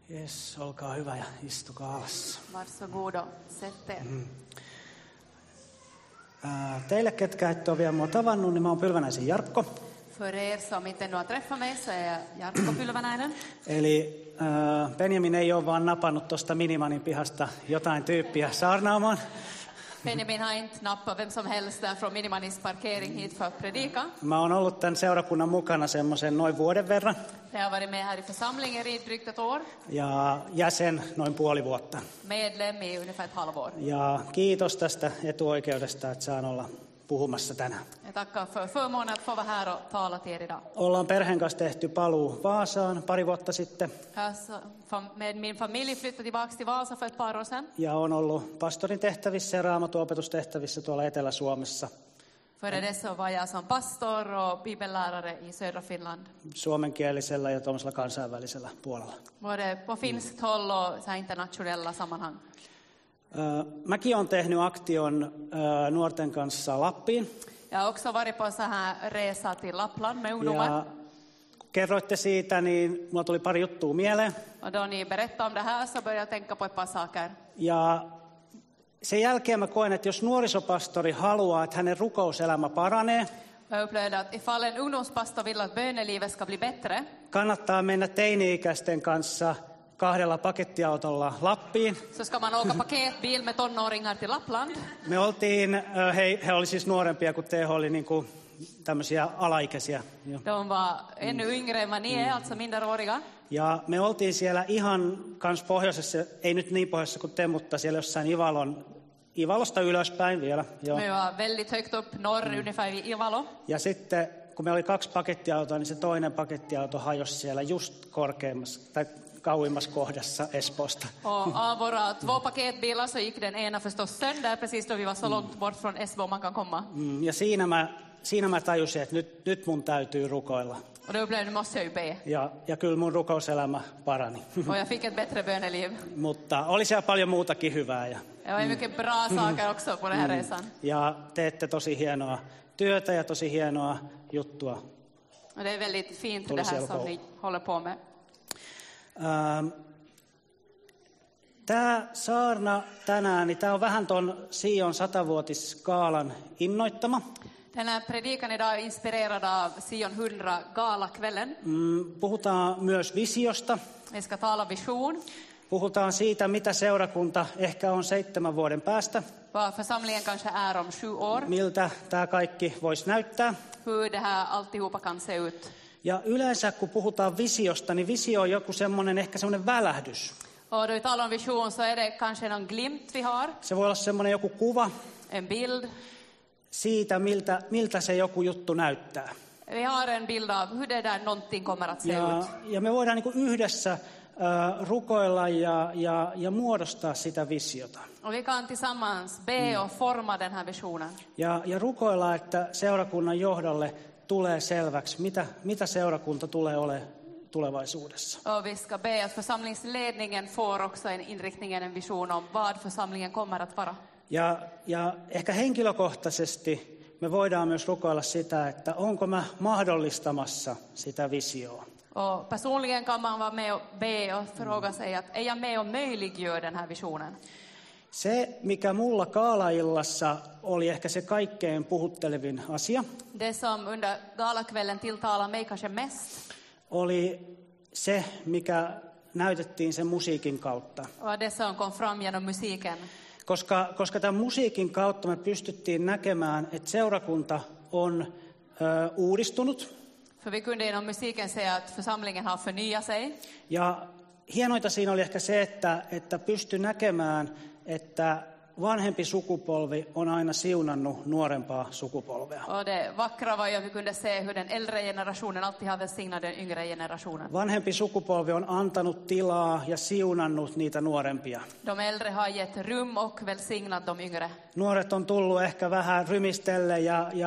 Jes, olkaa hyvä ja istukaa alas. Varsågod och sätt er. Teille, ketkä ette ole vielä mua tavannut, niin mä oon Pylvänäisen Jarkko. För er som inte ännu har träffat mig så är jag Jarkko Pylvänäinen. Eli Benjamin ei ole vaan napannut tuosta Minimanin pihasta jotain tyyppiä saarnaamaan. Benjamin har inte nappat vem som helst där från Minimanis parkering hit för att predika. Mä oon ollut tämän seurakunnan mukana semmoisen noin vuoden verran. Jag har varit med här i församlingen i drygt ett år. Ja jäsen noin puoli vuotta. Medlem i ungefär ett halvår. Ja kiitos tästä etuoikeudesta, että saan olla puhumassa tänään. Jag tackar för förmånen att få vara här och tala till er idag. Ollaan perheen kanssa tehty paluu Vaasaan pari vuotta sitten. Med min familj flyttade tillbaka till Vasa för ett par år sedan. Ja on ollut pastorin tehtävissä ja raamatuopetustehtävissä tuolla Etelä-Suomessa. Före det så var jag som pastor och bibellärare i södra Finland. Suomenkielisellä ja tuollaisella kansainvälisellä puolella. Både på finskt håll och så internationella sammanhang. Mäkin olen tehnyt aktion nuorten kanssa Lappiin. Jag har också varit på så här resa till Lappland med ungdomar. Ja kun kerroitte siitä, niin mulla tuli pari juttua mieleen. Och då ni berättade om det här så började jag tänka på ett par saker. Ja sen jälkeen mä koen, että jos nuorisopastori haluaa, että hänen rukouselämä paranee, Jag upplevde att ifall en ungdomspastor vill att bönelivet ska bli bättre, kannattaa mennä teini-ikäisten kanssa 2 pakettiautolla Lappiin. så ska man åka paketbil med tonåringar till Lappland. Me oltiin, he oli siis nuorempia kuin te, oli niin kuin tämmöisiä alaikäisiä. De var ännu yngre än vad ni är, alltså minderåriga. Ja me oltiin siellä ihan kans pohjoisessa, ei nyt niin pohjoisessa kuin te, mutta siellä jossain Ivalosta ylöspäin vielä. Joo. Vi var väldigt högt upp norr, ungefär vid Ivalo. Ja sitten kun me oli 2 pakettiautoa, niin se toinen pakettiauto hajosi siellä just korkeimmassa tai kauimmassa kohdassa Espoosta. Och av våra 2 paketbilar så gick den ena förstås sönder precis då vi var så långt bort från Esbo man kan komma. Ja siinä mä tajusin, että nyt mun täytyy rukoilla. Och då blev det måste jag ju be. Ja kyllä mun rukouselämä parani. Och jag fick ett bättre böneliv. Mutta oli siellä paljon muutakin hyvää. Det var mycket bra saker också på den här resan. Ja teette tosi hienoa työtä ja tosi hienoa juttua. Och det är väldigt fint det här som ni håller på med. Tämä saarna tänään, niin tämä on vähän ton Sion 100-vuotisgaalan innoittama. Den här predikan idag är inspirerad av Sion 100 galakvällen. Puhutaan myös visiosta. Vi ska tala vision. Puhutaan siitä, mitä seurakunta ehkä on 7 vuoden päästä. Vad församlingen kanske är om 7 år. Miltä tämä kaikki voisi näyttää. Hur det här alltihopa kan se ut. Ja yleensä kun puhutaan visiosta, niin visio on joku semmoinen, ehkä semmoinen välähdys. Och då vi talar om vision så är det kanske någon glimt vi har. Se voi olla semmoinen joku kuva. En bild. Siitä, miltä se joku juttu näyttää. Vi har en bild av hur det där någonting kommer att se ut. Ja me voidaan niin kuin yhdessä rukoilla ja muodostaa sitä visiota. Och vi kan tillsammans be och forma den här visionen. Ja rukoilla, että seurakunnan johdolle tulee selväksi, mitä seurakunta tulee olemaan tulevaisuudessa. Och vi ska be att församlingsledningen får också en inriktning, en vision om vad församlingen kommer att vara. Ja ehkä henkilökohtaisesti me voidaan myös rukoilla sitä, että onko mä mahdollistamassa sitä visioa. Och personligen kan man vara med och be och fråga sig att är jag med och möjliggör den här visionen? Se, mikä mulla Kaala-illassa oli ehkä se kaikkein puhuttelevin asia, Det som under galakvällen tilltalar mig kanske mest, oli se, mikä näytettiin sen musiikin kautta. var det som kom fram genom musiken. Koska tämän musiikin kautta me pystyttiin näkemään, että seurakunta on uudistunut. För vi kunde genom musiken se att församlingen har förnyat sig. Ja hienoita siinä oli ehkä se, että pystyi näkemään, että vanhempi sukupolvi on aina siunannut nuorempaa sukupolvea. Och det vackra var ju att vi kunde se hur den äldre generationen alltid har välsignat den yngre generationen. Vanhempi sukupolvi on antanut tilaa ja siunannut niitä nuorempia. De äldre har gett rum och välsignat de yngre. Nuoret on tullut ehkä vähän rymistelle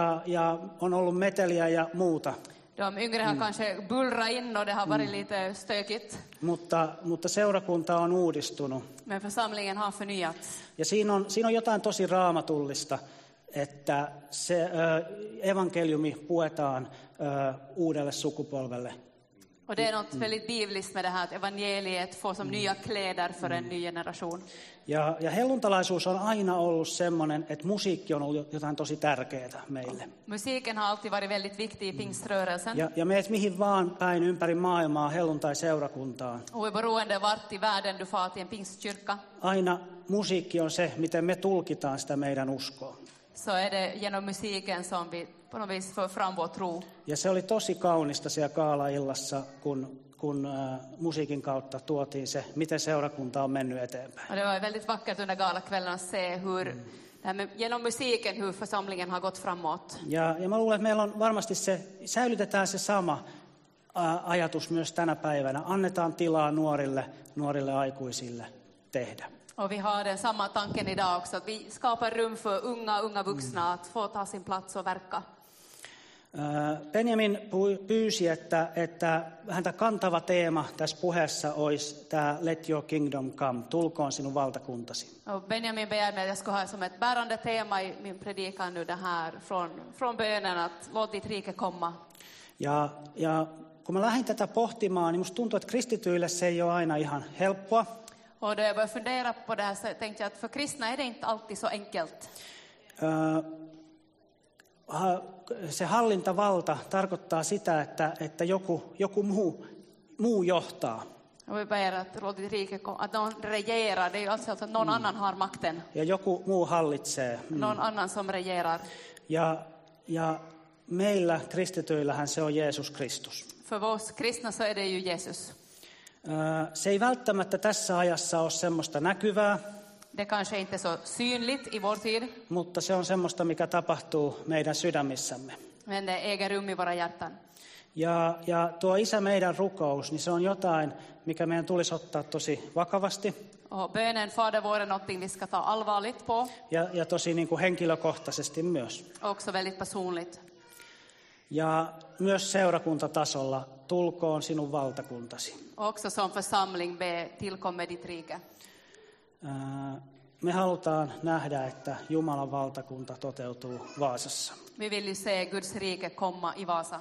ja on ollut meteliä ja muuta. De yngre har kanske bullrat in och det har varit lite stökigt. Mutta seurakunta on uudistunut. Men församlingen har förnyats. Ja siinä on jotain tosi raamatullista, että se evankeliumi puetaan uudelle sukupolvelle. Och det är något väldigt bibliskt med det här att evangeliet får som nya kläder för en ny generation. Ja helluntalaisuus on aina ollut semmoinen, että musiikki on ollut jotain tosi tärkeää meille. Musiken har alltid varit väldigt viktig i pingströrelsen. Ja meet mihin vaan päin ympäri maailmaa helluntai-seurakuntaan. Och beroende vart i världen du far till en pingstkyrka. Aina musiikki on se, miten me tulkitaan sitä meidän uskoa. Så är det genom musiken som vi på något vis för fram vår tro. Ja se oli tosi kaunista siellä Kaala-illassa, kun musiikin kautta tuotiin se, miten seurakunta on mennyt eteenpäin. Och det var väldigt vackert under galakvällen att se hur genom musiken hur församlingen har gått framåt. Ja mä luulen, että meillä on varmasti säilytetään se sama ajatus myös tänä päivänä. Annetaan tilaa nuorille aikuisille tehdä. Och vi har den samma tanken idag också, att vi skapar rum för unga vuxna att få ta sin plats och verka. Benjamin pyysi, että häntä kantava teema tässä puheessa olisi tämä Let your kingdom come, tulkoon sinun valtakuntasi. Och Benjamin begärde att jag ska ha som ett bärande tema i min predikan nu det här från bönen att låt ditt rike komma. Ja kun mä lähdin tätä pohtimaan, niin musta tuntuu, että kristityille se ei ole aina ihan helppoa. Och då jag började fundera på det här så tänkte jag att för kristna är det inte alltid så enkelt. Se hallintavalta tarkoittaa sitä, että joku muu johtaa. Och vi ber att låt ditt rike komma, att någon regerar, det är ju alltså att någon annan har makten. Ja joku muu hallitsee. Någon annan som regerar. Ja meillä kristityillähän se on Jeesus Kristus. För oss kristna så är det ju Jesus. Se ei välttämättä tässä ajassa ole semmoista näkyvää. Det kanske inte är så synligt i vår tid. Mutta se on semmoista, mikä tapahtuu meidän sydämissämme. Men det äger rum i våra hjärtan. Ja tuo Isä meidän rukous, niin se on jotain, mikä meidän tulisi ottaa tosi vakavasti. Och bönen Fader vår är någonting vi ska ta allvarligt på. Ja tosi niin kuin henkilökohtaisesti myös. Också väldigt personligt. Ja myös seurakuntatasolla, tulkoon sinun valtakuntasi. Också som församling be tillkommer ditt rike. Me halutaan nähdä, että Jumalan valtakunta toteutuu Vaasassa. Vi vill ju se Guds rike komma i Vasa.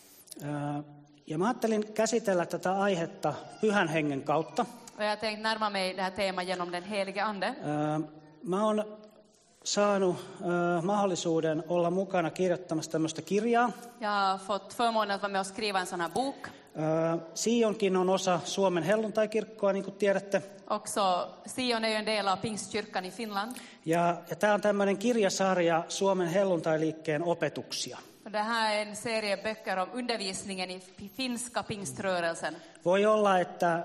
Ja mä ajattelin käsitellä tätä aihetta Pyhän Hengen kautta. Och jag tänkte närma mig det här temat genom den helige ande. Mä oon saanut mahdollisuuden olla mukana kirjoittamassa tämmöistä kirjaa. Jag har fått förmånen att vara med och skriva en sån här bok. Sionkin on osa Suomen helluntaikirkkoa, niin kuin tiedätte. Också Sion är ju en del av Pingstkyrkan i Finland. Ja tämä on tämmöinen kirjasarja Suomen helluntailiikkeen opetuksia. Det här är en serie böcker om undervisningen i finska pingströrelsen. Voi olla, että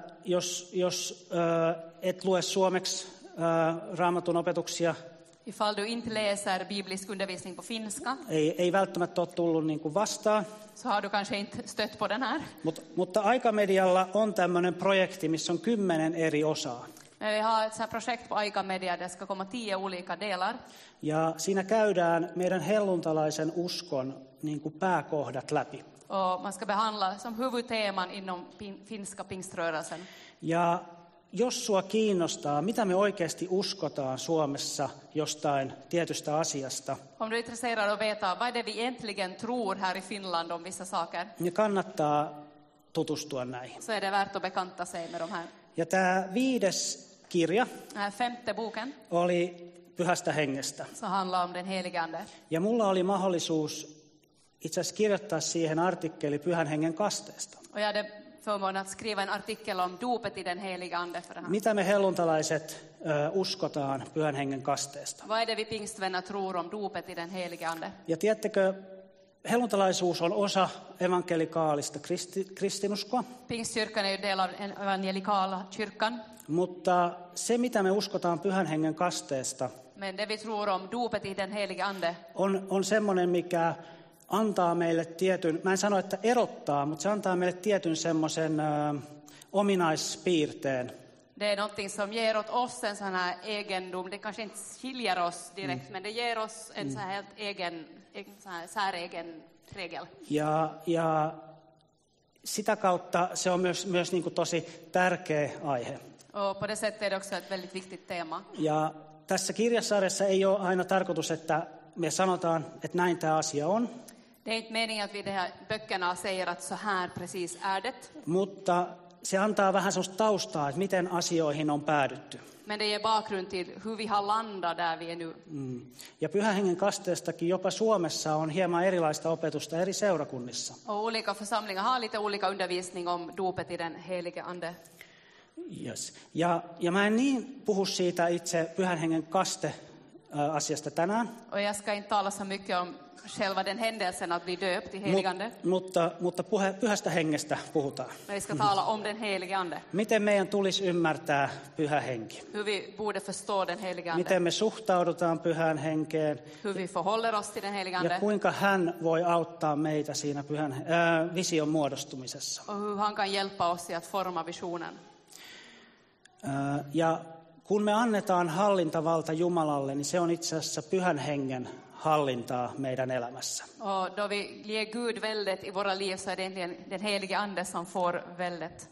jos et lue suomeksi Raamatun opetuksia, ifall du inte läser biblisk undervisning på finska, ei välttämättä ole tullut niin kuin vastaan. så har du kanske inte stött på den här. Mutta Aikamedialla on tämmöinen projekti, missä on 10 eri osaa. Vi har ett projekt på Aikamedia, det ska komma 10 olika delar. Ja siinä käydään meidän helluntalaisen uskon niin kuin pääkohdat läpi. Och man ska behandla som huvudteman inom finska pingströrelsen. Ja jos sua kiinnostaa, mitä me oikeasti uskotaan Suomessa jostain tietystä asiasta, om du är intresserad av att veta vad det vi egentligen tror här i Finland om vissa saker, niin kannattaa tutustua näihin. så är det värt att bekanta sig med de här. Ja tämä 5. kirja Femte boken oli Pyhästä Hengestä. så handlar om den helige ande. Ja mulla oli mahdollisuus itse asiassa kirjoittaa siihen artikkeli Pyhän Hengen kasteesta. Och jag hade förmånen att skriva en artikel om dopet i den helige ande för det här. Mitä me helluntalaiset uskotaan Pyhän Hengen kasteesta? Vad är det vi pingstvänner tror om dopet i den helige ande? Ja tiedättekö, helluntalaisuus on osa evankelikaalista kristinuskoa. Pingstkyrkan är ju del av den evangelikala kyrkan. Mutta se, mitä me uskotaan Pyhän Hengen kasteesta, men det vi tror om dopet i den helige ande, on semmoinen, mikä antaa meille tietyn, mä en sano, että erottaa, mutta se antaa meille tietyn semmoisen ominaispiirteen. Det är någonting som ger åt oss en sån här egendom. Det kanske inte skiljer oss direkt, men det ger oss en sån här helt egen säregen regel. Ja sitä kautta se on myös niin kuin tosi tärkeä aihe. Och på det sättet är det också ett väldigt viktigt tema. Ja tässä kirjasarjassa ei ole aina tarkoitus, että me sanotaan, että näin tämä asia on. Det är inte meningen att vi i de här böckerna säger att så här precis är det. Mutta se antaa vähän sellaista taustaa, että miten asioihin on päädytty. Men det ger bakgrund till hur vi har landat där vi är nu. Ja Pyhän Hengen kasteestakin jopa Suomessa on hieman erilaista opetusta eri seurakunnissa. Och olika församlingar har lite olika undervisning om dopet i den helige ande. Yes. Ja mä en niin puhu siitä itse Pyhän Hengen kaste-asiasta tänään. Och jag ska inte tala så mycket om själva den händelsen att bli döpt i heligande. Mutta Pyhästä Hengestä puhutaan. Men vi ska tala om den helige ande. Miten meidän tulisi ymmärtää Pyhä Henki? Hur vi borde förstå den helige ande. Miten me suhtaudutaan Pyhään Henkeen? Hur vi förhåller oss till den helige Ja ande. kuinka hän voi auttaa meitä siinä Pyhän vision muodostumisessa? Och hur han kan hjälpa oss i att forma visionen. Ja kun me annetaan hallintavalta Jumalalle, niin se on itse asiassa Pyhän Hengen hallintaa meidän elämässä. Och då vi ger Gud väldet i våra liv så är det egentligen den helige ande som får väldet.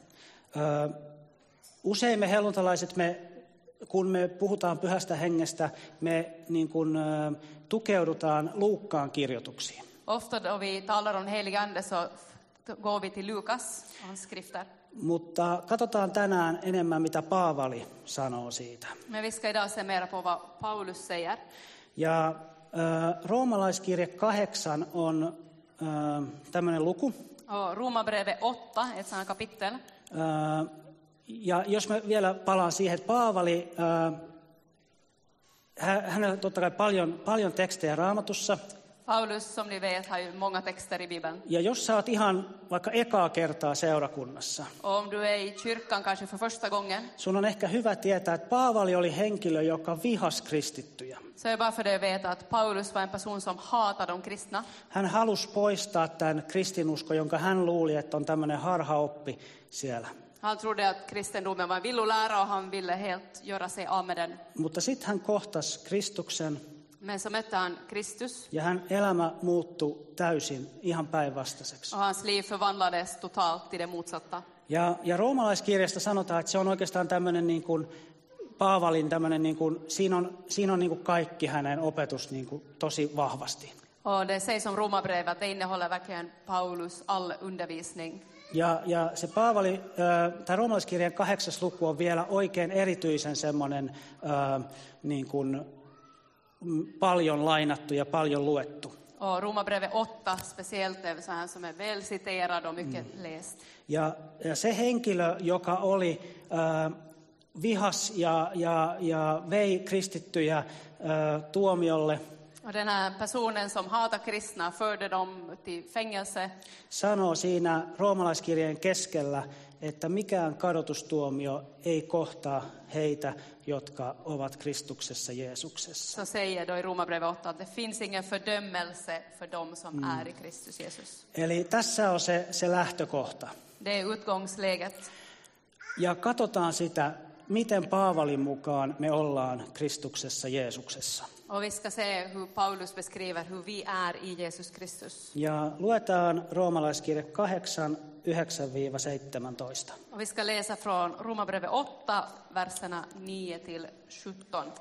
Usein me helluntalaiset, kun me puhutaan Pyhästä Hengestä, me niin kuin, tukeudutaan Luukkaan kirjoituksiin. Ofta då vi talar om helige ande så går vi till Lukas och hans skrifter. Mutta katsotaan tänään enemmän, mitä Paavali sanoo siitä. Men vi ska idag se mer på vad Paulus säger. Ja Roomalaiskirje 8 on tämmöinen luku. Och Romarbrevet 8, ett sådant kapitel. Ja jos mä vielä palaan siihen, että Paavali, hänellä totta kai paljon tekstejä Raamatussa. Paulus, som ni vet, har ju många texter i Bibeln. Ja jos sä oot ihan vaikka ekaa kertaa seurakunnassa, Och om du är i kyrkan kanske för första gången, sun on ehkä hyvä tietää, että Paavali oli henkilö, joka vihasi kristittyjä. så är det bara för dig att veta att Paulus var en person som hatade de kristna. Hän halusi poistaa tämän kristinusko, jonka hän luuli, että on tämmöinen harhaoppi siellä. Han trodde att kristendomen var en villolära och han ville helt göra sig av med den. Mutta sitten hän kohtasi Kristuksen. Men så mötte han Kristus Ja hän elämä muuttui täysin ihan päinvastaiseksi. och hans liv förvandlades totalt till det motsatta. Ja Roomalaiskirjasta sanotaan, että se on oikeastaan tämmöinen niin kuin Paavalin tämmöinen niin kuin, siinä on niin kuin kaikki hänen opetus niin kuin tosi vahvasti. Och det sägs om Romarbrevet att det innehåller verkligen Paulus all undervisning. Ja se Paavali, tämä Roomalaiskirjan 8. luku on vielä oikein erityisen semmoinen niin kuin paljon lainattu ja paljon luettu. Och Romarbrevet 8 speciellt är så här som är väl citerad och mycket läst. Ja se henkilö, joka oli vihas ja vei kristittyjä tuomiolle, Och den här personen som hatar kristna förde dem till fängelse. Sanoo siinä Roomalaiskirjeen keskellä, että mikään kadotustuomio ei kohtaa heitä, jotka ovat Kristuksessa Jeesuksessa. Så säger då i Romarbrevet 8 att det finns ingen fördömelse för dem som är i Kristus Jesus. Eli tässä on se lähtökohta. Det är utgångsläget. Ja katsotaan sitä, miten Paavalin mukaan me ollaan Kristuksessa Jeesuksessa. Och vi ska se hur Paulus beskriver hur vi är i Jesus Kristus. Ja luetaan Roomalaiskirje 8, 9-17. Och vi ska läsa från Romarbrevet 8, verserna 9 till 17.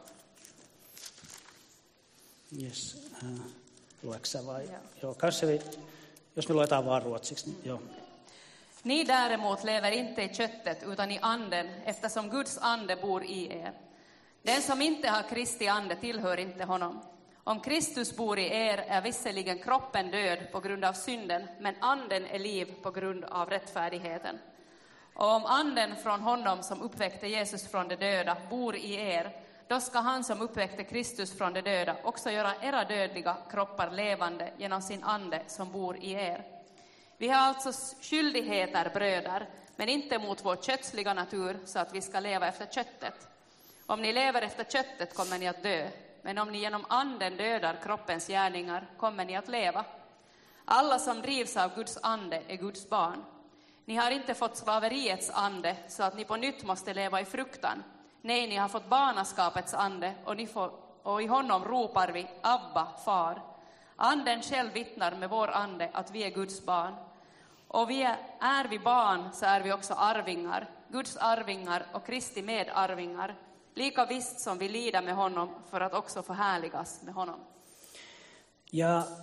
Yes. Lueksä vai? Joo, jos me luetaan vaan ruotsiksi, niin joo. Ni däremot lever inte i köttet utan i anden, eftersom Guds ande bor i er. Den som inte har Kristi ande tillhör inte honom. Om Kristus bor i er är visserligen kroppen död på grund av synden, men anden är liv på grund av rättfärdigheten. Och om anden från honom som uppväckte Jesus från de döda bor i er, då ska han som uppväckte Kristus från de döda också göra era dödliga kroppar levande genom sin ande som bor i er. Vi har alltså skyldigheter, bröder, men inte mot vår kötsliga natur så att vi ska leva efter köttet. Om ni lever efter köttet kommer ni att dö, men om ni genom anden dödar kroppens gärningar kommer ni att leva. Alla som drivs av Guds ande är Guds barn. Ni har inte fått slaveriets ande så att ni på nytt måste leva i fruktan. Nej, ni har fått barnaskapets ande och i honom ropar vi Abba, far. Anden själv vittnar med vår ande att vi är Guds barn. Och är vi barn så är vi också arvingar, Guds arvingar och Kristi medarvingar. Lika visst som vi lider med honom för att också förhärligas med honom. Ja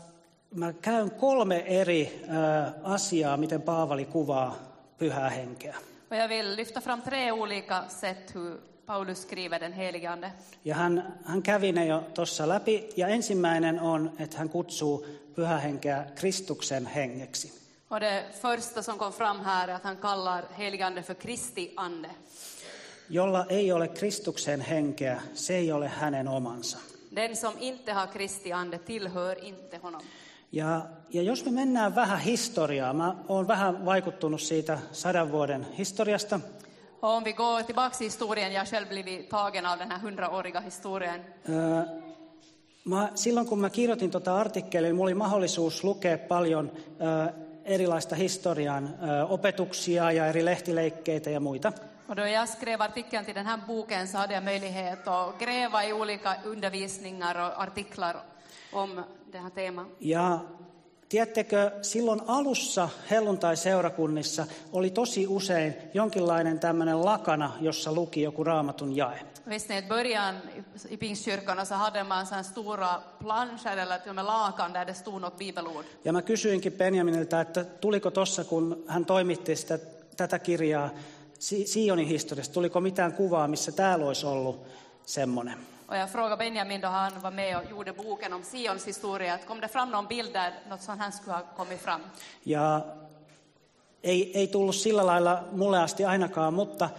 mä käyn 3 eri asiaa, miten Paavali kuvaa pyhää henkeä. Och jag vill lyfta fram 3 olika sätt hur Paulus skriver den helige ande. Ja hän kävi ne jo tuossa läpi, ja ensimmäinen on, että hän kutsuu pyhää henkeä Kristuksen hengeksi. Och det första som kom fram här är att han kallar helige ande för Kristi ande. Jolla ei ole Kristuksen henkeä, se ei ole hänen omansa. Den som inte har Kristi ande tillhör inte honom. Ja jos me mennään vähän historiaa, mä oon vähän vaikuttunut siitä 100 vuoden historiasta. Och om vi går tillbaka i historien, jag själv blivit tagen av den här 100-åriga historien. Silloin kun mä kirjoitin tuota artikkelia, mulla oli mahdollisuus lukea paljon erilaista historian opetuksia ja eri lehtileikkeitä ja muita. Och då jag skrev artikeln till den här boken så hade jag möjlighet att gräva i olika undervisningar och artiklar om det här teemat. Ja tiedättekö, silloin alussa helluntai-seurakunnissa oli tosi usein jonkinlainen tämmöinen lakana, jossa luki joku raamatun jae. Visst ni, i början i Pingstkyrkorna så hade man sån stora planscher eller till och med lakan där det stod något bibelord. Ja mä kysyinkin Benjaminilta, että tuliko tossa, kun hän toimitti tätä kirjaa Sionin historiasta, tuliko mitään kuvaa, missä täällä olisi ollut semmoinen? Och jag frågade Benjamin då han var med och gjorde boken om Sions historia, att kom det fram någon bild där något sånt här skulle ha kommit fram. Ja ei tullut sillä lailla mulle asti ainakaan, mutta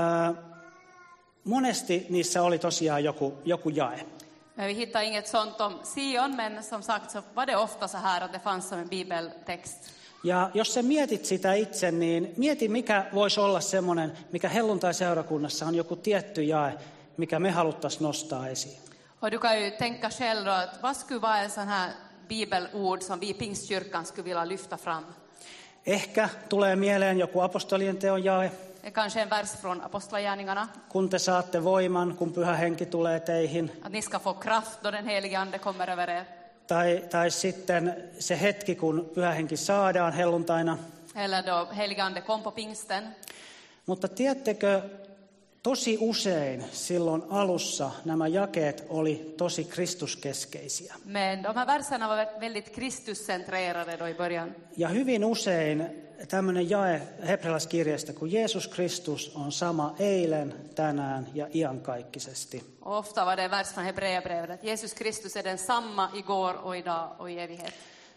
monesti niissä oli tosiaan joku jae. Vi hittade inget sånt om Sion, men som sagt så var det ofta så här att det fanns som en bibeltext. Ja jos sä mietit sitä itse, niin mieti mikä voisi olla semmoinen, mikä helluntai-seurakunnassa on joku tietty jae, mikä me haluttaisiin nostaa esiin. Och du kan ju tänka själv då att vad skulle vara en sån här bibelord som vi i Pingstkyrkan skulle vilja lyfta fram. Ehkä tulee mieleen joku apostolien teon jae. Kanske en vers från Apostlagärningarna. Kun te saatte voiman, kun pyhä henki tulee teihin. Att ni ska få kraft då den helige ande kommer över er. Tai sitten se hetki, kun pyhä henki saadaan helluntaina. Eller då helige ande kom på pingsten. Mutta tiedättekö, tosi usein silloin alussa nämä jakeet oli tosi kristuskeskeisiä. Men de här verserna var väldigt Kristuscentrerade då i början. Ja hyvin usein tämmöinen jae hebrealaiskirjasta, kun Jeesus Kristus on sama eilen, tänään ja iankaikkisesti. Ofta var det vers från Hebreerbrevet att Jesus Kristus är densamma igår och idag och i evighet.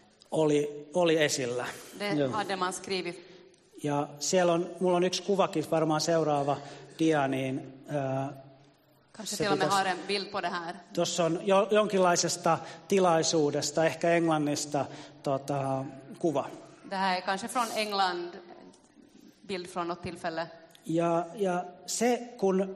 Oli esillä. Det hade man skrivit. Ja siellä mulla on yksi kuvakin, varmaan seuraava dia, niin Kanske till och med har en bild på det här. Tuossa on jonkinlaisesta tilaisuudesta, ehkä Englannista kuva. Det här är kanske från England, bild från något tillfälle. Ja se, kun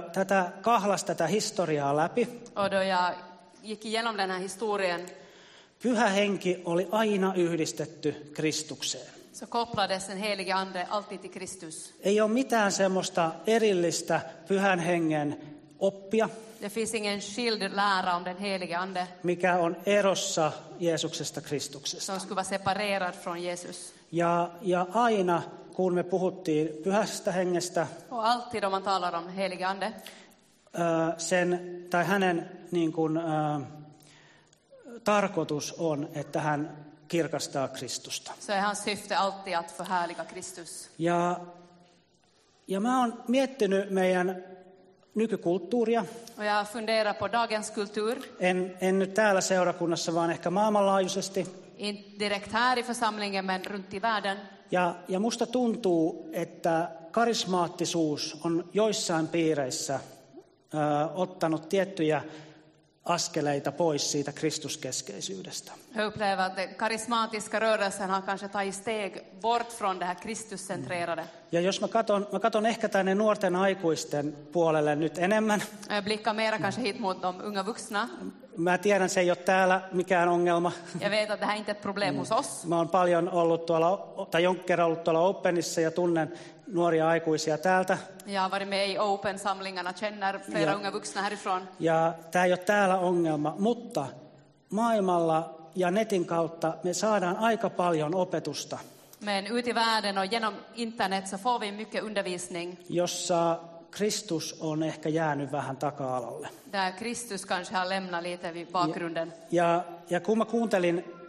tätä historiaa läpi, och då jag gick igenom den här historien, pyhä henki oli aina yhdistetty Kristukseen. Så kopplades den helige ande alltid till Kristus. Ei ole mitään semmoista erillistä pyhän hengen oppia. Det finns ingen skild lära om den helige ande. Mikä on erossa Jeesuksesta Kristuksesta. Som skulle vara separerad från Jesus. Ja aina kun me puhuttiin pyhästä hengestä, och alltid om man talar om helige ande, hänen niin kuin, tarkoitus on, että hän kirkastaa Kristusta. Så är hans syfte alltid att förhärliga Kristus. Ja mä oon miettinyt meidän nykykulttuuria. Och jag funderar på dagens kultur. En nyt täällä seurakunnassa, vaan ehkä maailmanlaajuisesti. Inte direkt här i församlingen, men runt i världen. Ja musta tuntuu, että karismaattisuus on joissain piireissä ottanut tiettyjä askeleita pois siitä kristuskeskeisyydestä. Jag upplever att den karismatiska rörelsen har kanske tagit steg bort från det här Kristuscentrerade. Ja jos mä katon ehkä tänne nuorten aikuisten puolelle nyt enemmän. Jag blickar mera kanske hit mot de unga vuxna. Mä tiedän, se ei ole täällä mikään ongelma. Jag vet att det här inte är ett problem hos oss. Mä oon paljon ollut jonkin kerran ollut tuolla Openissa ja tunnen nuoria aikuisia täältä. Jag har varit med i Open-samlingarna, känner flera unga vuxna härifrån. Ja tää ei ole täällä ongelma, mutta maailmalla ja netin kautta me saadaan aika paljon opetusta. Men ut i världen och genom internet så får vi mycket undervisning. Jossa Kristus on ehkä jäänyt vähän taka-alalle. Där Kristus kanske har lämnat lite vid bakgrunden. Ja kun mä kuuntelin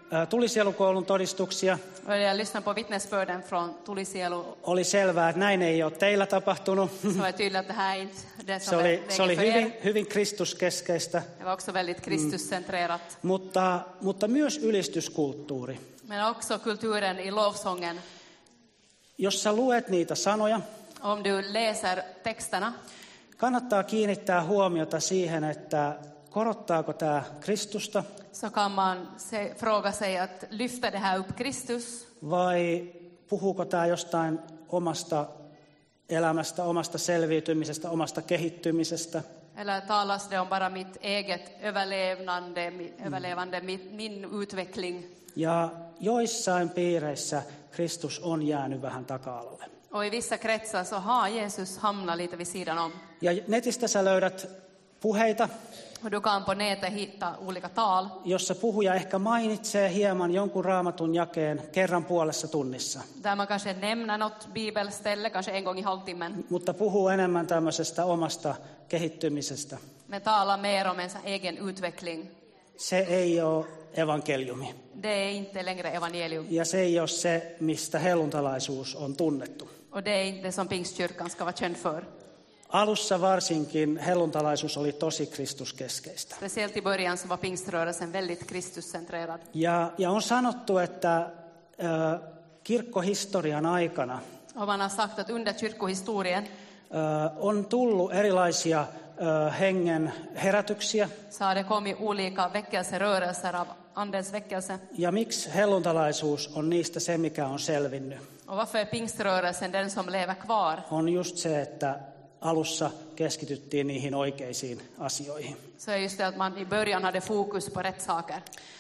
tulisielukoulun todistuksia. Jag lyssnade på vittnesbörden från Tulisielu. Oli selvää, että näin ei ole teillä tapahtunut. Så är tydligt att det här är inte det Se som oli väger för er. hyvin kristuskeskeistä, Det var också väldigt Kristuscentrerat. mutta myös ylistyskulttuuri. Men också kulturen i lovsången. Jos sä luet niitä sanoja, Om du läser texterna kannattaa kiinnittää huomiota siihen, että korottaako tämä Kristusta så kan man fråga sig att lyfter det här upp Kristus vai puhuuko tämä jostain omasta elämästä, omasta selviytymisestä, omasta kehittymisestä. eller talas det om bara mitt eget överlevande, min utveckling. Ja joissain piireissä Kristus on jäänyt vähän taka-alalle. Och i vissa kretsar så har Jesus hamnat lite vid sidan om. Ja netistä sä löydät puheita, Och du kan på nätet hitta olika tal jossa puhuja ehkä mainitsee hieman jonkun raamatun jakeen kerran puolessa tunnissa, där man kanske nämner något bibelställe, kanske en gång i halvtimmen. mutta puhuu enemmän tämmöisestä omasta kehittymisestä. Men talar mer om en egen utveckling. Se ei ole evankeliumi. Det är inte längre evangelium. Ja se ei ole se, mistä helluntalaisuus on tunnettu. Och det är inte det som Pingstkyrkan ska vara känd för. Alussa varsinkin helluntalaisuus oli tosi kristuskeskeistä. Speciellt i början så var pingströrelsen väldigt Kristuscentrerad. Ja on sanottu, että kirkkohistorian aikana Och man har sagt att under kyrkohistorien on tullut erilaisia hengen herätyksiä. så har det kommit olika väckelserörelser av andens väckelse. Ja miksi helluntalaisuus on niistä se, mikä on selvinnyt? Och varför är pingströrelsen den som lever kvar? On just se, että alussa keskityttiin niihin oikeisiin asioihin. Så är just det att man i början hade fokus på rätt saker.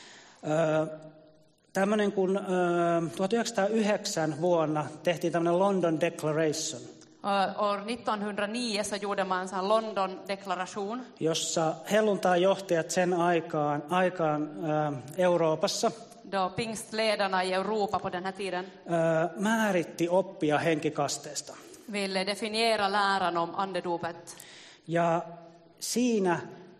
Tämmöinen kun 1909 vuonna tehtiin tämmöinen London Declaration, År 1909 så gjorde man en sån London-deklaration jossa helluntainjohtajat sen aikaan Euroopassa då pingstledarna i Europa på den här tiden määritti oppia henkikasteesta. ville definiera läran om andedopet. Ja siinä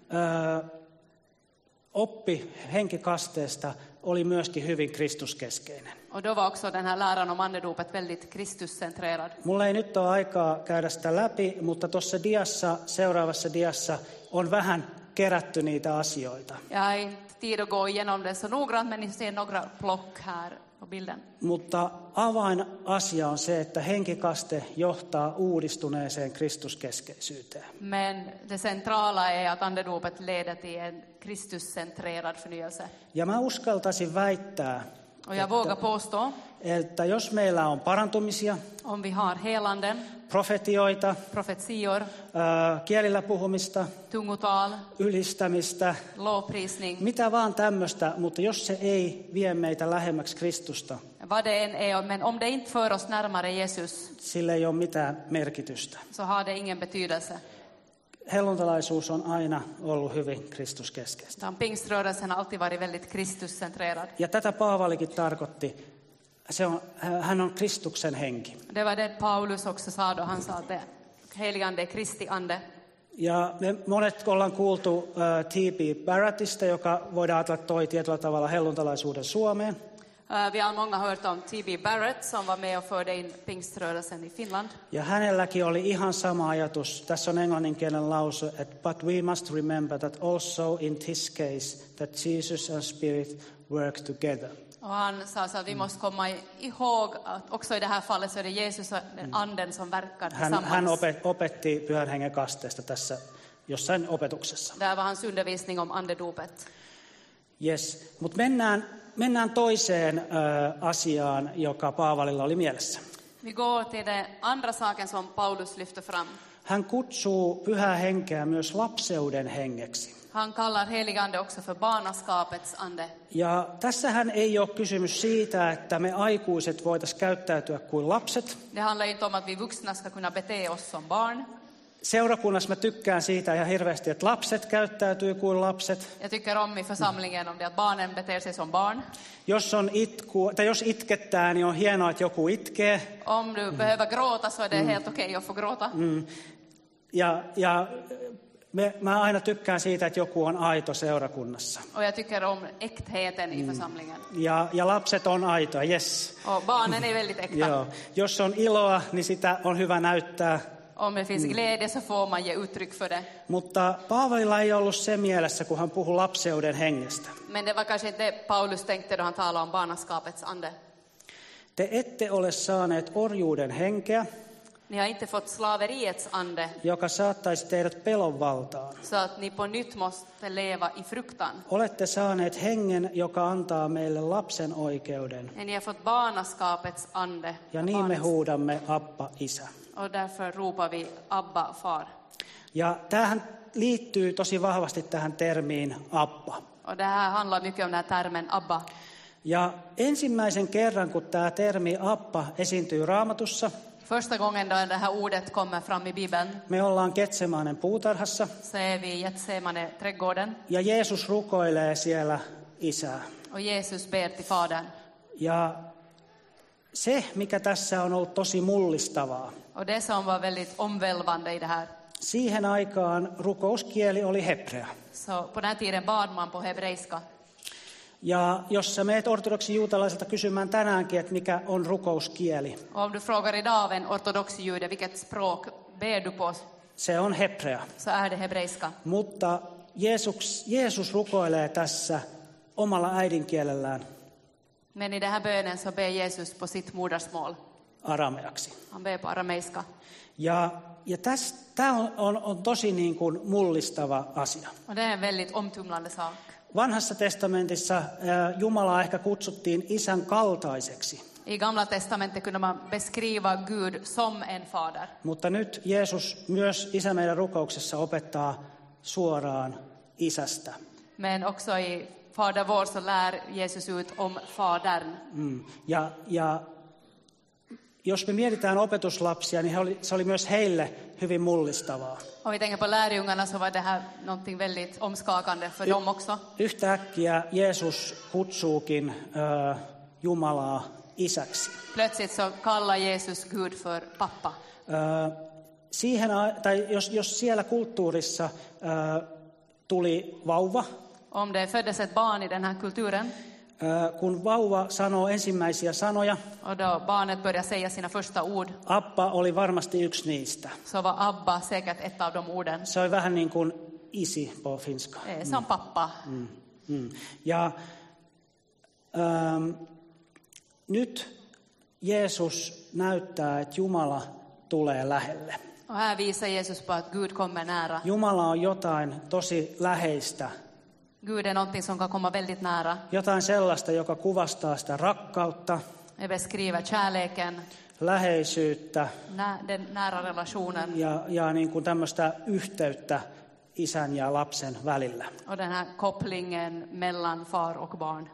oppi henkikasteesta oli myöskin hyvin kristuskeskeinen. Och då var också den här läran om andedopet väldigt Kristuscentrerad. Mulla ei nyt ole aikaa käydä sitä läpi, mutta tuossa seuraavassa diassa on vähän kerätty niitä asioita. Jag har inte tid att gå igenom det så noggrant, men ni ser några plock här på bilden. Mutta avainasia on se, että henkikaste johtaa uudistuneeseen kristuskeskeisyyteen. Men det centrala är att andedopet leder till en Kristuscentrerad förnyelse. Ja mä uskaltaisin väittää, Och jag vågar påstå, että jos meillä on parantumisia, om vi har helanden, profetioita, profetior, kielillä puhumista, tungotal, ylistämistä, lovprisning, mitä vaan tämmöistä, mutta jos se ei vie meitä lähemmäksi Kristusta, vad det än är, men om det inte för oss närmare Jesus sillä ei ole mitään merkitystä. så har det ingen betydelse. Helluntalaisuus on aina ollut hyvin kristuskeskeistä. Den pingströrelsen har alltid varit väldigt Kristuscentrerad. Ja tätä Paavalikin tarkoitti. Hän on Kristuksen henki. Det var det Paulus också sa då han sa att heligande är Kristi ande. Ja me monet ollaan kuultu T.B. Barrettista, joka voidaan ajatella toi tietyllä tavalla helluntalaisuuden Suomeen. Vi har många hört om T.B. Barrett som var med och förde in pingströrelsen i Finland. Ja hänelläkin oli ihan sama ajatus. Tässä on englanninkielinen lause, että but we must remember that also in this case that Jesus and Spirit work together. Och han sa så att vi måste komma ihåg att också i det här fallet så är det Jesus och den anden som verkar tillsammans. Hän opetti Pyhän Hengen kasteesta tässä jossain opetuksessa. Där var hans undervisning om andedopet. Yes, mutta mennään toiseen asiaan, joka Paavalilla oli mielessä. Vi går till den andra saken som Paulus lyfter fram. Hän kutsuu Pyhää Henkeä myös lapseuden hengeksi. Han kallar heligande också för barnaskapets ande. Ja tässähän ei ole kysymys siitä, että me aikuiset voitaisiin käyttäytyä kuin lapset. Det handlar inte om att vi vuxna ska kunna bete oss som barn. Seurakunnassa mä tykkään siitä ihan hirveästi, että lapset käyttäytyy kuin lapset. Jag tycker om i församlingen om det att barnen beter sig som barn. Jos itkettää, niin on hienoa, että joku itkee. Om du behöver gråta så är det helt okej att få gråta. Ja Mä aina tykkään siitä, että joku on aito seurakunnassa. Och jag tycker om äktheten i församlingen. Ja lapset on aitoja, yes. Och barnen är väldigt äkta. Joo. Jos on iloa, niin sitä on hyvä näyttää. Om det finns glädje så får man ge uttryck för det. Mutta Paavalilla ei ollut se mielessä, kun hän puhui lapseuden hengestä. Men det var kanske inte Paulus tänkte då han talade om barnaskapets ande. Te ette ole saaneet orjuuden henkeä, Ni har inte fått slaveriets ande joka saattaisi teidät pelon valtaan. så att ni på nytt måste leva i fruktan. Olette saaneet hengen, joka antaa meille lapsen oikeuden. Ni har fått barnaskapets ande. Ja niin me huudamme Abba, Isä. Och därför ropar vi Abba, far. Ja tämähän liittyy tosi vahvasti tähän termiin Abba. Och det här handlar mycket om den här termen Abba. Ja ensimmäisen kerran, kun tämä termi Abba esiintyy Raamatussa, Första gången då det här ordet kommer fram i Bibeln me ollaan Getsemaanen puutarhassa så är vi i Getsemane trädgården ja Jeesus rukoilee siellä Isää. och Jesus ber till Fadern. Ja se, mikä tässä on ollut tosi mullistavaa, Och det som var väldigt omvälvande i det här, siihen aikaan rukouskieli oli hebrea. så på den här tiden bad man på hebreiska. Ja jos sä meet ortodoksi juutalaiselta kysymään tänäänkin, että mikä on rukouskieli, Och om du frågar idag av en ortodox jude vilket språk ber du på, se on hebrea. så är det hebreiska. Mutta Jeesus rukoilee tässä omalla äidinkielellään Men i den här bönen så ber Jesus på sitt modersmål. arameaksi. Han ber på arameiska. Ja tämä on tosi niin kuin mullistava asia. Och det är en väldigt omtumlande sak. Vanhassa testamentissa Jumalaa ehkä kutsuttiin isän kaltaiseksi, I Gamla testamentet kunde man beskriva Gud som en fader. mutta nyt Jeesus myös Isä meidän rukouksessa opettaa suoraan isästä. Men också i Fader vår så lär Jesus ut om Fadern. Ja jos me mietitään opetuslapsia, niin se oli myös heille hyvin mullistavaa. Om vi tänker på lärjungarna så var det här någonting väldigt omskakande för dem också. Yhtäkkiä Jeesus kutsuukin Jumalaa isäksi. Plötsligt så kallar Jesus Gud för pappa. Jos siellä kulttuurissa tuli vauva, Om det föddes ett barn i den här kulturen kun vauva sanoo ensimmäisiä sanoja, och då barnet börjar säga sina första ord, Abba oli varmasti yksi niistä. så var Abba säkert ett av de orden. Se oli vähän niin kuin isi på finska. Som pappa. Ja nyt Jeesus näyttää, että Jumala tulee lähelle. Och här visar Jesus på att Gud kommer nära. Jumala on jotain tosi läheistä. Gud är någonting som kan komma väldigt nära. Jotain sellaista, joka kuvastaa sitä rakkautta, Det beskriver kärleken, läheisyyttä den nära relationen ja niin kuin tämmöistä yhteyttä isän ja lapsen välillä. och den här kopplingen mellan far och barn.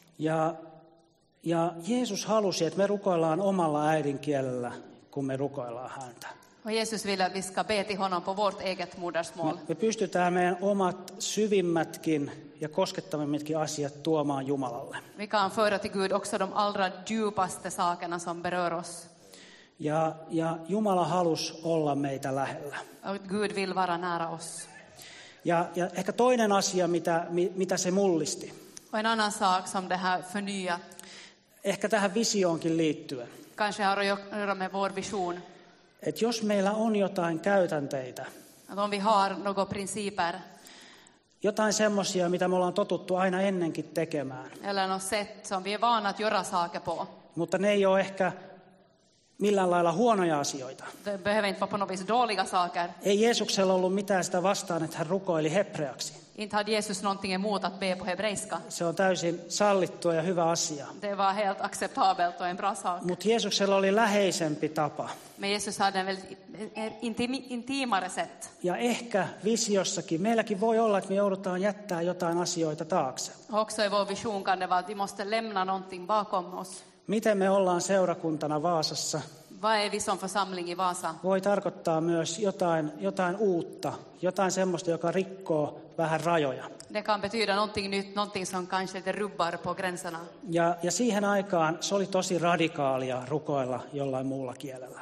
Ja Jeesus halusi, että me rukoillaan omalla äidinkielellä, kun me rukoillaan häntä. Och Jesus vill att vi ska be till honom på vårt eget modersmål. Me pystytään meidän omat syvimmätkin ja koskettavimmatkin asiat tuomaan Jumalalle. Vi kan föra till Gud också de allra djupaste sakerna som berör oss. Ja Jumala halusi olla meitä lähellä. Och Gud vill vara nära oss. Ja ehkä toinen asia, mitä se mullisti, Och en annan sak som det här förnyar, ehkä tähän visioonkin liittyen, kanske har att göra med vår vision. että jos meillä on jotain käytänteitä, Att om vi har några principer jotain semmoisia, mitä me ollaan totuttu aina ennenkin tekemään, eller något sätt som vi är vana att göra saker på. mutta ne ei ole ehkä millään lailla huonoja asioita. Det behöver inte vara på något vis dåliga saker. Ei Jeesuksella ollut mitään sitä vastaan, että hän rukoili hebreaksi. Inte hade Jesus någonting emot att be på hebreiska. Se on täysin sallittua ja hyvä asia. Det var helt acceptabelt och en bra sak. Mutta Jeesuksella oli läheisempi tapa. Men Jesus hade en väldigt intimare sätt. Ja ehkä visiossakin, meilläkin voi olla, että me joudutaan jättää jotain asioita taakse. Också i vår vision kan det vara att vi måste lämna någonting bakom oss. Miten me ollaan seurakuntana Vaasassa, Vad är vi som församling i Vasa? voi tarkoittaa myös jotain uutta, jotain semmoista, joka rikkoo vähän rajoja. Det kan betyda någonting nytt, någonting som kanske det rubbar på gränserna. Ja siihen aikaan se oli tosi radikaalia rukoilla jollain muulla kielellä.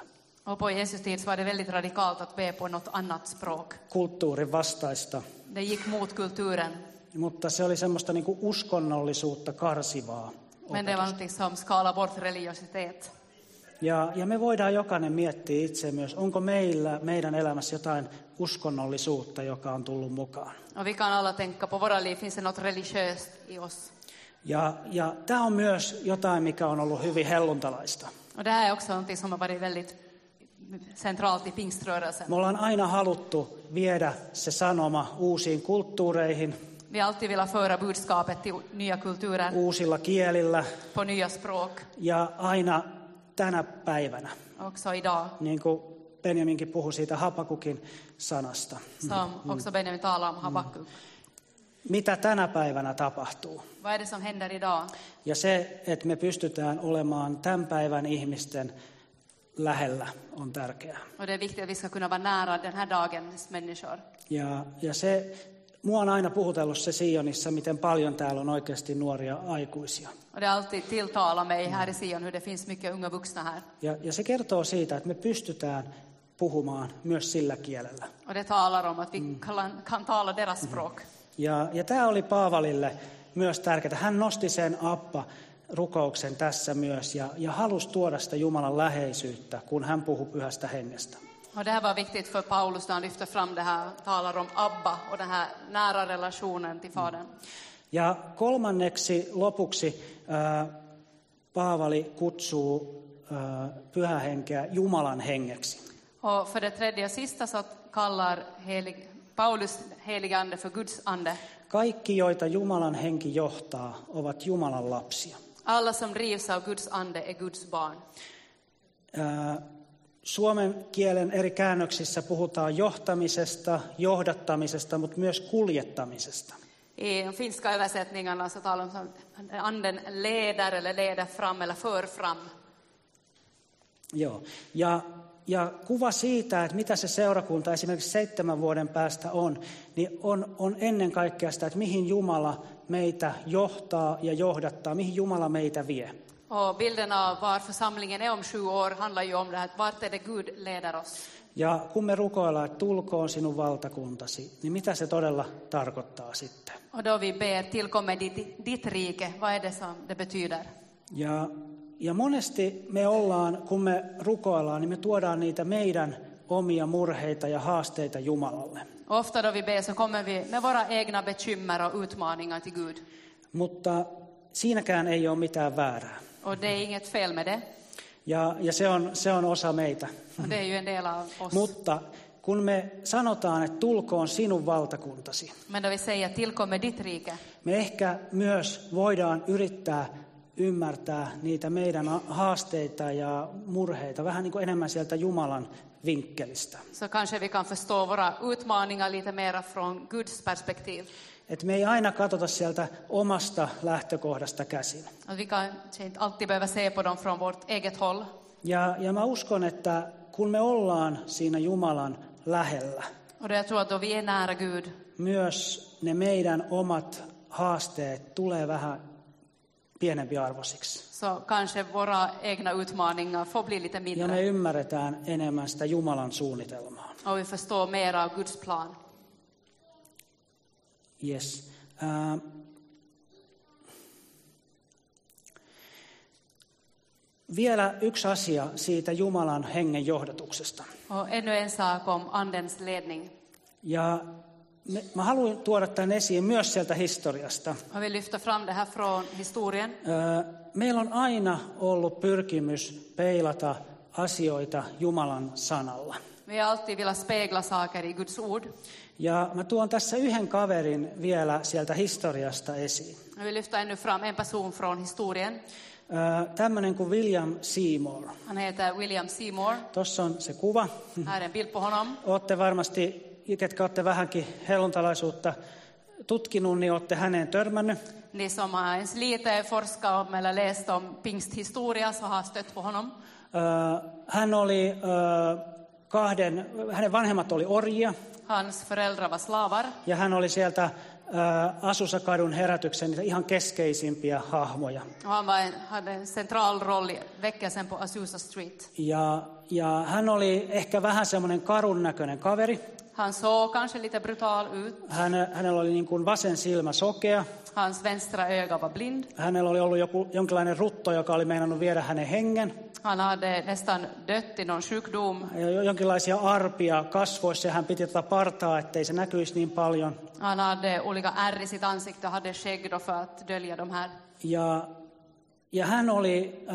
Och på Jesus tid så var det väldigt radikalt att be på något annat språk. kulttuurin vastaista. Det gick mot kulturen. Mutta se oli semmoista niin kuin uskonnollisuutta karsivaa. Men det var något som skalade bort religiositet. Ja me voidaan jokainen miettiä itse myös, onko meidän elämässä jotain uskonnollisuutta, joka on tullut mukaan. Och vi kan alla tänka på våra liv, finns det något religiöst i oss? Ja tämä on myös jotain, mikä on ollut hyvin helluntalaista. Och det här är också något som har varit väldigt centralt i pingströrelsen. Me ollaan aina haluttu viedä se sanoma uusiin kulttuureihin, Vi har alltid velat föra budskapet till nya kulturer, uusilla kielillä på nya språk, ja aina tänä päivänä. också idag. Niin kuin Benjaminkin puhui siitä Habakukin sanasta. Som också Benjamin talar om Habakkuk. Mitä tänä päivänä tapahtuu? Vad är det som händer idag? Ja se, että me pystytään olemaan tämän päivän ihmisten lähellä, on tärkeää. Och det är viktigt att vi ska kunna vara nära den här dagens människor. Ja se, mua on aina puhutellut se Sionissa, miten paljon täällä on oikeasti nuoria aikuisia. Och det har alltid tilltalat mig här i Sion hur det finns mycket unga vuxna här. Ja se kertoo siitä, että me pystytään puhumaan myös sillä kielellä. Och det talar om att vi kan tala deras språk. Ja tämä oli Paavalille myös tärkeää. Hän nosti sen Abba-rukouksen tässä myös ja halusi tuoda sitä Jumalan läheisyyttä, kun hän puhui Pyhästä Hengestä. Och det här var viktigt för Paulus när han lyfter fram det här, talar om Abba och den här nära relationen till Fadern. Ja kolmanneksi lopuksi Paavali kutsuu Pyhä Henkeä Jumalan hengeksi. Och för det tredje och sista så kallar Paulus heliga ande för Guds ande. Kaikki, joita Jumalan henki johtaa, ovat Jumalan lapsia. Alla som drivs av Guds ande är Guds barn. Suomen kielen eri käännöksissä puhutaan johtamisesta, johdattamisesta, mutta myös kuljettamisesta. I finska översättningarna så talar de om att anden leder eller leder fram eller för fram. Joo. Ja kuva siitä, että mitä se seurakunta esimerkiksi 7 vuoden päästä on, niin on ennen kaikkea sitä, että mihin Jumala meitä johtaa ja johdattaa, mihin Jumala meitä vie. Och bilden av var församlingen är om 7 år handlar ju om det här, vart är det Gud leder oss. Ja kun me rukoillaan, että tulkoon sinun valtakuntasi, niin mitä se todella tarkoittaa sitten? Och då vi ber tillkommer ditt rike, vad är det som det betyder? Ja monesti me ollaan, kun me rukoillaan, niin me tuodaan niitä meidän omia murheita ja haasteita Jumalalle. Ofta då vi ber så kommer vi med våra egna bekymmer och utmaningar till Gud. Mutta siinäkään ei ole mitään väärää. Och det är inget fel med det. Ja se on osa meitä. Och det är ju en del av oss. Mutta kun me sanotaan, että tulkoon sinun valtakuntasi, Men då vi säger tillkommer ditt rike, me ehkä myös voidaan yrittää ymmärtää niitä meidän haasteita ja murheita vähän niin kuin enemmän sieltä Jumalan vinkkelistä. så kanske vi kan förstå våra utmaningar lite mera från Guds perspektiv. Että me ei aina katsota sieltä omasta lähtökohdasta käsin. Att vi kan inte alltid behöva se på dem från vårt eget håll. Ja mä uskon, että kun me ollaan siinä Jumalan lähellä, Och jag tror att då vi är nära Gud, myös ne meidän omat haasteet tulee vähän pienempiarvoisiksi. så kanske våra egna utmaningar får bli lite Ja mindre. me ymmärretään enemmän sitä Jumalan suunnitelmaa. Och vi förstår mer av Guds plan. Yes. Vielä yksi asia siitä Jumalan hengen johdatuksesta. Och ännu en sak om andens ledning. Ja mä haluan tuoda tämän esiin myös sieltä historiasta. Jag vill lyfta fram det här från historien. Meillä on aina ollut pyrkimys peilata asioita Jumalan sanalla. Vi har alltid velat spegla saker i Guds ord. Ja mä tuon tässä yhden kaverin vielä sieltä historiasta esiin. Jag vill lyfta ännu fram en person från historien. Tämmöinen kuin William Seymour. Han heter William Seymour. Tuossa on se kuva. Här är en bild på honom. Olette varmasti, ketkä olette vähänkin helluntalaisuutta tutkinut, niin olette häneen törmännyt. Ni som har ens lite forskat om eller läst om pingsthistoria så har stött på honom. Hän oli hänen vanhemmat oli orjia. Hans föräldrar var slavar. Ja hän oli sieltä Azusa-kadun herätyksen niitä ihan keskeisimpiä hahmoja. Och han hade en central roll i väckelsen på Azusa Street. Ja hän oli ehkä vähän semmoinen karun näköinen kaveri. Han såg kanske lite brutal ut. Hänellä oli niin kuin vasen silmä sokea. Hans vänstra öga var blind. Hänellä oli ollut jonkinlainen rutto, joka oli meinannut viedä hänen hengen. Han hade nästan dött i någon sjukdom. Jonkinlaisia arpia kasvoissa ja hän piti tätä partaa, ettei se näkyisi niin paljon. Han hade olika ärr i sitt ansikte och hade skägg då för att dölja de här. Ja hän oli,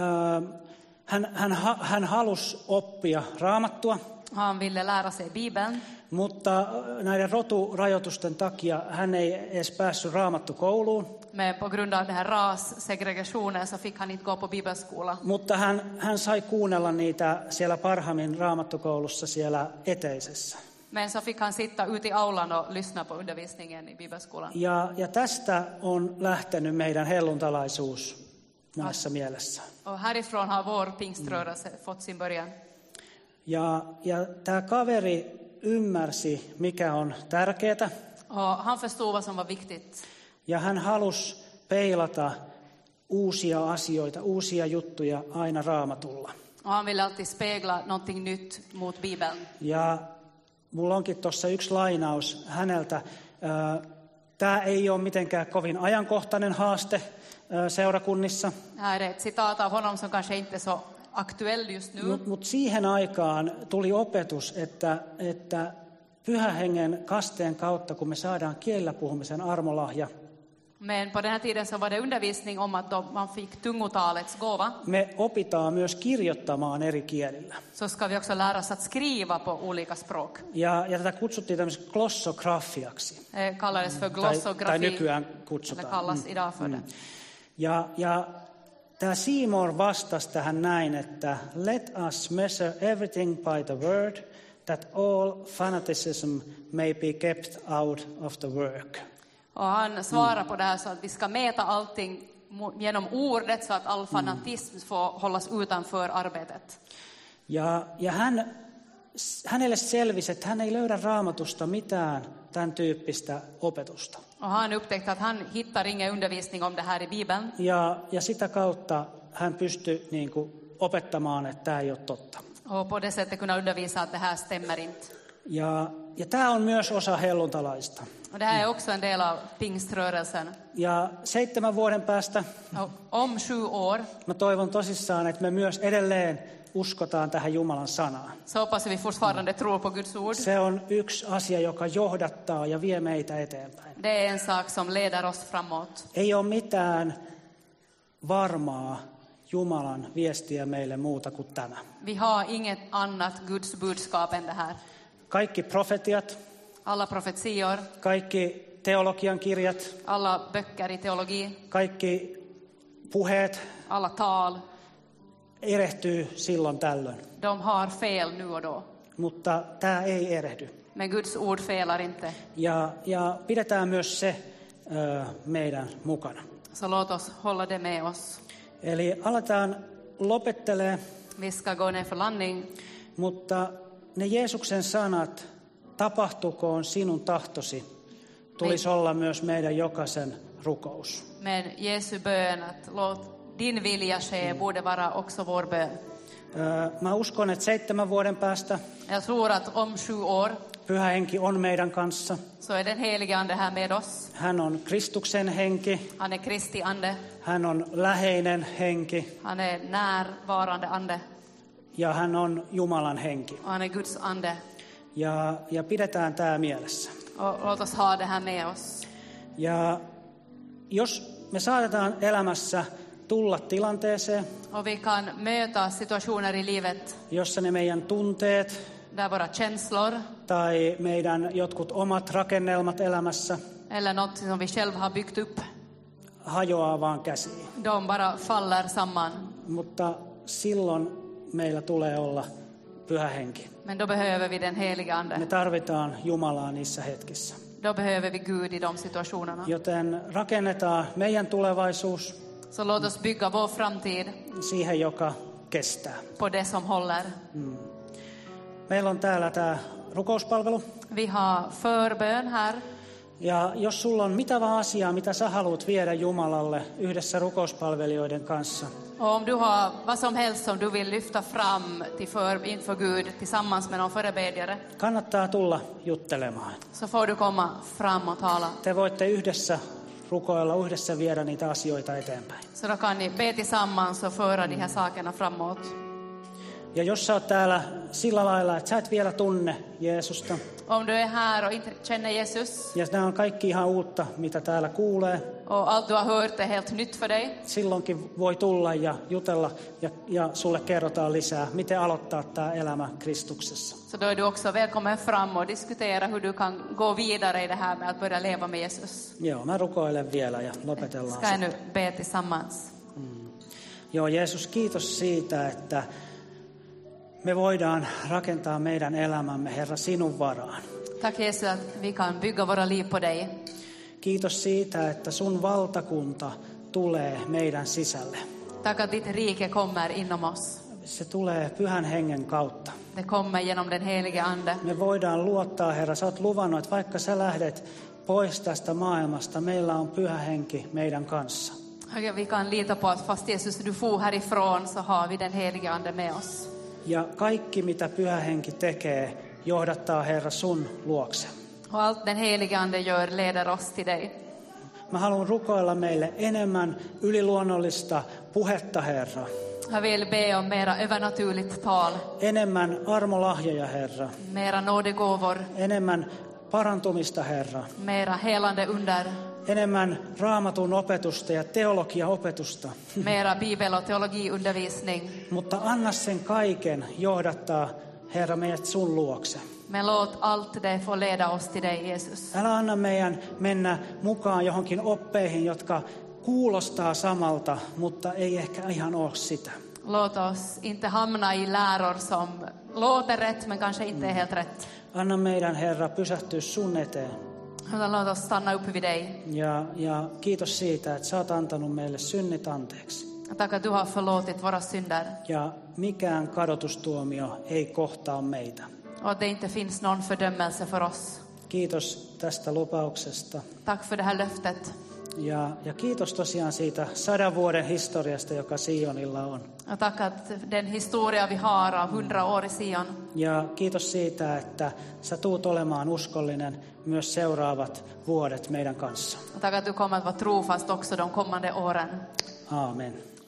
hän halusi oppia Raamattua. Han ville lära sig Bibeln. Mutta näiden roturajoitusten takia hän ei edes päässyt raamattukouluun. Men på grund av den här rassegregationen så fick han inte gå på bibelskola. Mutta hän sai kuunnella niitä siellä Parhamin raamattukoulussa siellä eteisessä. Men så fick han sitta ute i aulan och lyssna på undervisningen i bibelskolan. Ja tästä on lähtenyt meidän helluntalaisuus monessa mielessä. Och härifrån har vår pingströrelse fått sin början. Ja tämä kaveri ymmärsi, mikä on tärkeää. Han förstod vad som var viktigt. Ja hän halusi peilata uusia asioita, uusia juttuja aina Raamatulla. Och han ville alltid spegla någonting nytt mot Bibeln. Ja mulla onkin tuossa yksi lainaus häneltä. Tämä ei ole mitenkään kovin ajankohtainen haaste seurakunnissa. Här är ett citat av honom som kanske inte är så aktuell just nu. Mutta siihen aikaan tuli opetus, että Pyhän Hengen kasteen kautta, kun me saadaan kielellä puhumisen armolahja, Men på den här tiden så var det undervisning om att då man fick tungotalets gåva. me opitaan myös kirjoittamaan eri kielillä. Så ska vi också lära oss att skriva på olika språk. Ja tätä kutsuttiin tämmöiseksi glossografiaksi. Kallades för Tai glossografi. nykyään Eller kutsutaan. kallas idag för det. Ja tämä Seymour vastasi tähän näin, että let us measure everything by the word, that all fanaticism may be kept out of the work. Och han svarar på det här så att vi ska mäta allting genom ordet så att all fanatism får hållas utanför arbetet. Ja hänelle selvisi, että hän ei löydä Raamatusta mitään tämän tyyppistä opetusta. Och han upptäckte att han hittar ingen undervisning om det här i Bibeln. Ja sitä kautta hän pystyi niin kuin opettamaan, että tämä ei ole totta. Och på det sättet kunna undervisa att det här stämmer inte. Ja tämä on myös osa helluntalaista. Och det här är också en del av pingströrelsen. Ja 7 vuoden päästä Och om 7 år mä toivon tosissaan, että me myös edelleen uskotaan tähän Jumalan sanaan. så hoppas vi fortfarande tror på Guds ord. Se on yksi asia, joka johdattaa ja vie meitä eteenpäin. Det är en sak som leder oss framåt. Ei ole mitään varmaa Jumalan viestiä meille muuta kuin tämä. Vi har inget annat Guds budskap än det här. Kaikki profetiat, Alla profetior, kaikki teologian kirjat, alla böcker i teologi, kaikki puheet alla tal, erehtyy silloin tällöin. de har fel nu och då. Mutta tämä ei erehdy. Men Guds ord felar inte. Ja pidetään myös se meidän mukana. Så låt oss hålla det med oss. Eli aletaan lopettelee, Vi ska gå ner för landning. mutta ne Jeesuksen sanat, tapahtukoon sinun tahtosi, tulisi olla myös meidän jokaisen rukous. Men Jesu bön att låt din vilja ske borde vara också vår bön. Mä uskon, että 7 vuoden päästä Jag tror att om 7 år Pyhä Henki on meidän kanssa. så är den helige ande här med oss. Hän on Kristuksen henki, Han är Kristi ande. hän on läheinen henki Han är närvarande ande. ja hän on Jumalan henki. Och han är Guds ande. Ja pidetään tämä mielessä. Och låt oss ha det här med oss. Ja jos me saatetaan elämässä tulla tilanteeseen, Och vi kan möta situationer i livet jossa ne meidän tunteet där våra känslor tai meidän jotkut omat rakennelmat elämässä eller något som vi själva har byggt upp, hajoaa vaan käsiin. de bara faller samman. Mutta silloin meillä tulee olla Pyhä Henki. Men då behöver vi den heliga Me ande. tarvitaan Jumalaa niissä hetkissä. Då behöver vi Gud i de situationerna. Joten rakennetaan meidän tulevaisuus Så låt oss bygga vår framtid siihen, joka kestää. på det som håller. Meillä on täällä tämä rukouspalvelu. Vi har förbön här. Ja jos sulla on mitä vaan asiaa, mitä sä haluat viedä Jumalalle yhdessä rukouspalvelijoiden kanssa, Och om du har vad som helst som du vill lyfta fram inför Gud tillsammans med någon förebedjare, kannattaa tulla juttelemaan. så får du komma fram och tala. Te voitte yhdessä rukoilla, yhdessä viedä niitä asioita eteenpäin. Så då kan ni be tillsammans och föra de här sakerna framåt. Ja jos sä oot täällä sillä lailla, että sä et vielä tunne Jeesusta, Om du är här och inte känner Jesus ja nämä on kaikki ihan uutta, mitä täällä kuulee, och allt du har hört är helt nytt för dig, silloinkin voi tulla ja jutella ja sulle kerrotaan lisää, miten aloittaa tämä elämä Kristuksessa. så då är du också välkommen fram och diskutera hur du kan gå vidare i det här med att börja leva med Jesus. Joo, mä rukoilen vielä ja lopetellaan Ska jag nu be tillsammans? Joo, Jeesus, kiitos siitä, että me voidaan rakentaa meidän elämämme, Herra, sinun varaan. Tack Jesus att vi kan bygga våra liv på dig. Kiitos siitä, että sun valtakunta tulee meidän sisälle. Tack att ditt rike kommer inom oss. Se tulee Pyhän Hengen kautta. Det kommer genom den helige Ande. Me voidaan luottaa, Herra, sä oot luvannut, että vaikka sä lähdet pois tästä maailmasta, meillä on Pyhä Henki meidän kanssa. Och vi kan lita på att fast Jesus du får härifrån så har vi den helige Ande med oss. Ja kaikki, mitä Pyhä Henki tekee, johdattaa, Herra, sun luokse. Och allt den helige Ande gör leder oss till dig. Mä haluan rukoilla meille enemmän yliluonnollista puhetta, Herra. Jag vill be om mera övernaturligt tal, Enemmän armolahjoja, Herra. mera nådegåvor, Enemmän parantumista, Herra. mera helande under, Enemmän raamatun opetusta ja teologiaopetusta. mera bibel- och teologiundervisning. Mutta anna sen kaiken johdattaa, Herra, meidät sun luokse. Men låt allt det få leda oss till dig, Jesus. Älä anna meidän mennä mukaan johonkin oppeihin, jotka kuulostaa samalta, mutta ei ehkä ihan ole sitä. Låt oss inte hamna i läror som låter rätt men kanske inte är helt rätt. Anna meidän, Herra, pysähtyä sun eteen. Utan låt oss stanna upp vid dig. Ja kiitos siitä, että sä oot antanut meille synnit anteeksi. Tack att du har förlåtit våra synder. Ja mikään kadotustuomio ei kohtaa meitä. Och att det inte finns någon fördömelse för oss. Kiitos tästä lupauksesta. Tack för det här löftet. Ja kiitos tosiaan siitä 100 vuoden historiasta, joka Sionilla on. Och tack att den historia vi har av 100 år i Sion. Ja kiitos siitä, että sä tuut olemaan uskollinen myös seuraavat vuodet meidän kanssa. Och tack att du kommer att vara trofast också de kommande åren. Aamen.